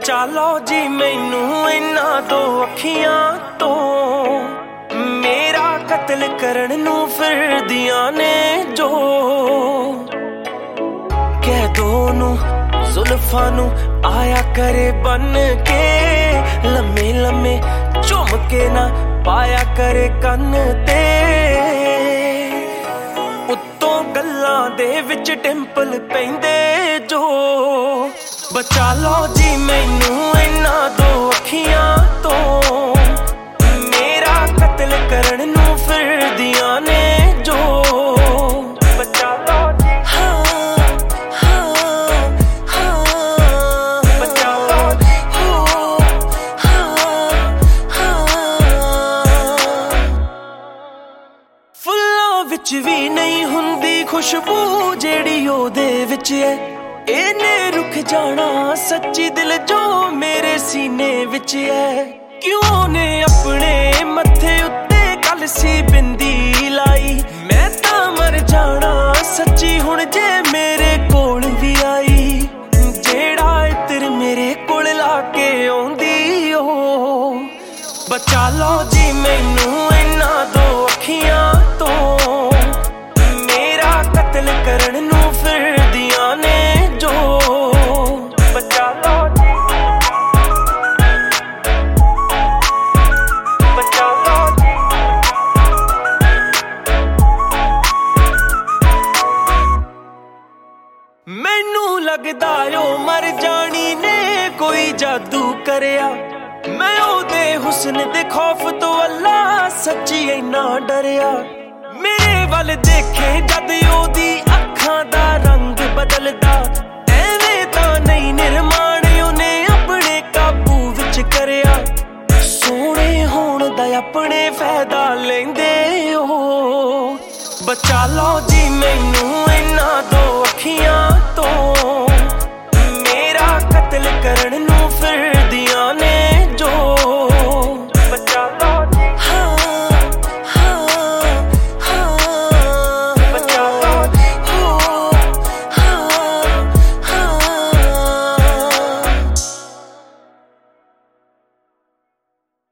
ਬਚਾ ਲਓ ਜੀ ਮੈਨੂੰ ਇਹਨਾਂ ਦੋ ਅੱਖੀਆਂ ਤੋਂ, ਮੇਰਾ ਕਤਲ ਕਰਨ ਨੂੰ ਫਿਰਦੀਆਂ ਨੇ ਜੋ। ਕਹਿ ਦੋ ਨੂੰ ਜ਼ੁਲਫਾਂ ਨੂੰ ਆਇਆ ਕਰੇ ਬਨ ਕੇ, ਲੰਮੇ ਲੰਮੇ ਝੁਮ ਕੇ ਨਾ ਪਾਇਆ ਕਰੇ ਕੰਨ ਤੇ, ਉੱਤੋਂ ਗੱਲਾਂ ਦੇ ਵਿੱਚ ਟਿੰਪਲ ਪੈਂਦੇ ਜੋ। ਬਚਾ ਲਓ ਜੀ ਮੈਨੂੰ ਇਹਨਾਂ ਦੋ ਅੱਖੀਆਂ ਤੋਂ, ਮੇਰਾ ਕਤਲ ਕਰਨ ਨੂੰ ਫਿਰਦੀਆਂ ਨੇ ਜੋ। ਬਚਾ ਲਓ ਜੀ, ਹਾਂ ਹਾਂ ਹਾਂ, ਬਚਾ ਲਓ ਜੀ, ਹਾਂ ਹਾਂ। ਫੁੱਲਾਂ ਵਿੱਚ ਵੀ ਨਹੀਂ ਹੁੰਦੀ ਖੁਸ਼ਬੂ ਜਿਹੜੀ ਉਹਦੇ ਵਿੱਚ ਹੈ, ਇਹਨੇ ਰੁਕ ਜਾਣਾ ਸੱਚੀ ਦਿਲ ਜੋ ਮੇਰੇ ਸੀਨੇ ਵਿੱਚ ਹੈ। ਕਿਉਂ ਨੇ ਆਪਣੇ ਮੱਥੇ ਉੱਤੇ ਕਲਸੀ ਬਿੰਦੀ ਲਾਈ, ਮੈਂ ਤਾਂ ਮਰ ਜਾਣਾ ਸੱਚੀ ਹੁਣ ਜੇ ਮੇਰੇ ਕੋਲ ਵੀ ਆਈ। ਜਿਹੜਾ ਇਤਰ ਮੇਰੇ ਕੋਲ ਲਾ ਕੇ ਆਉਂਦੀ ਉਹ। ਬਚਾ ਲਓ ਜੀ ਮੈਨੂੰ ਇਹਨਾਂ ਦੋ ਅੱਖੀਆਂ ਤੋਂ, ਮੇਰਾ ਕਤਲ ਕਰਨ ਨੂੰ ਫਿਰਦੀਆਂ ਨੇ ਜੋ। ਬਚਾ ਲਓ ਜੀ, ਬਚਾ ਲਓ ਜੀ। ਮੈਨੂੰ ਲੱਗਦਾ ਓ ਮਰ ਜਾਣੀ ਨੇ ਕੋਈ ਜਾਦੂ ਕਰਿਆ, ਮੈਂ ਉਹਦੇ ਹੁਸਨ ਦੇ ਖੌਫ ਤੋਂ ਅੱਲਾ ਸੱਚੀ ਇੰਨਾ ਡਰਿਆ। ਮੇਰੇ ਵੱਲ ਦੇਖੇ ਜਦ ਉਹਦੀ ਅੱਖਾਂ ਦਾ ਰੰਗ ਬਦਲਦਾ, ਐਵੇਂ ਤਾਂ ਨਹੀਂ ਨਿਰਮਾਣ ਉਹਨੇ ਆਪਣੇ ਕਾਬੂ ਵਿੱਚ ਕਰਿਆ। ਸੋਹਣੇ ਹੋਣ ਦਾ ਆਪਣੇ ਫਾਇਦਾ ਲੈਂਦੇ ਉਹ। ਬਚਾ ਲਓ